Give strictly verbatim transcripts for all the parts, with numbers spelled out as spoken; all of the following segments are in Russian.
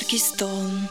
жаркий стон.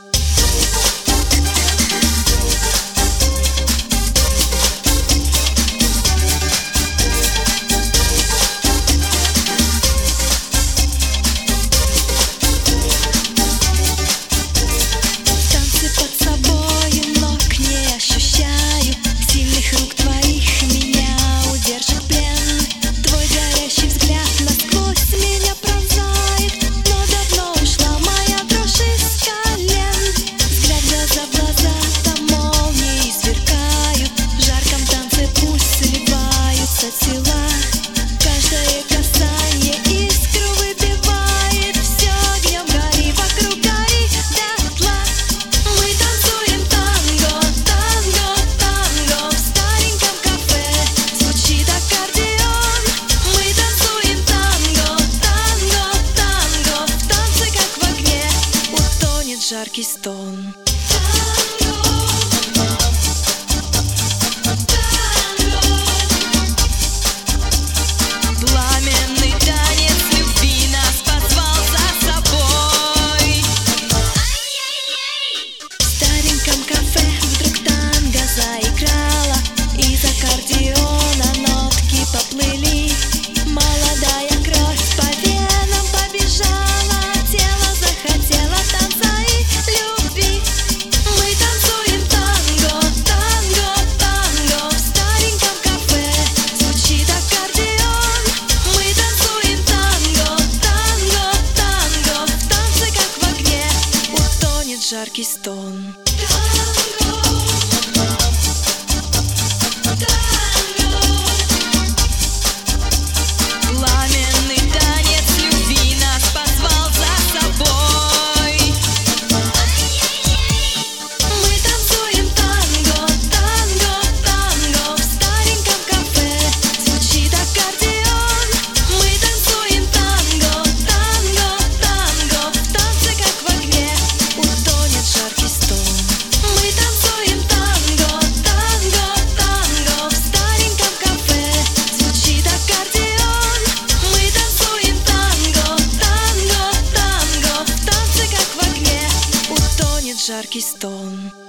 Танцы под собой, ног не ощущаю. Сильных рук твоих меня удержит плен. Твой горящий взгляд насквозь меня пронзает. Но давно ушла моя дрожь из колен. Взгляд глаза в глаза, там молнии сверкают. В жарком танце пусть сливаются тела. Каждое касание искру выбивает. Все огнем гори, вокруг гори дотла. Мы танцуем танго, танго, танго. В стареньком кафе звучит аккордеон. Мы танцуем танго, танго, танго. В танце, как в огне, утонет жаркий стон. Пламенный танец любви нас позвал за собой. В стареньком кафе вдруг танго заиграла. Из аккордеона нотки поплыли. Молодая кровь по венам побежала. Тело захотело танца и любви. Мы танцуем танго, танго, танго. В стареньком кафе звучит аккордеон. Мы танцуем танго, танго, танго. В танце, как в огне, утонет жаркий стон. Пламенный танец любви нас позвал за собой. Мы танцуем танго, танго, танго. В стареньком кафе звучит аккордеон. Мы танцуем танго, танго, танго. В танце, как в огне, утонет жаркий стон. Мы танцуем танго, танго, танго. В стареньком кафе звучит аккордеон. Мы танцуем танго, танго, танго. В танце, как в огне, утонет жаркий стон.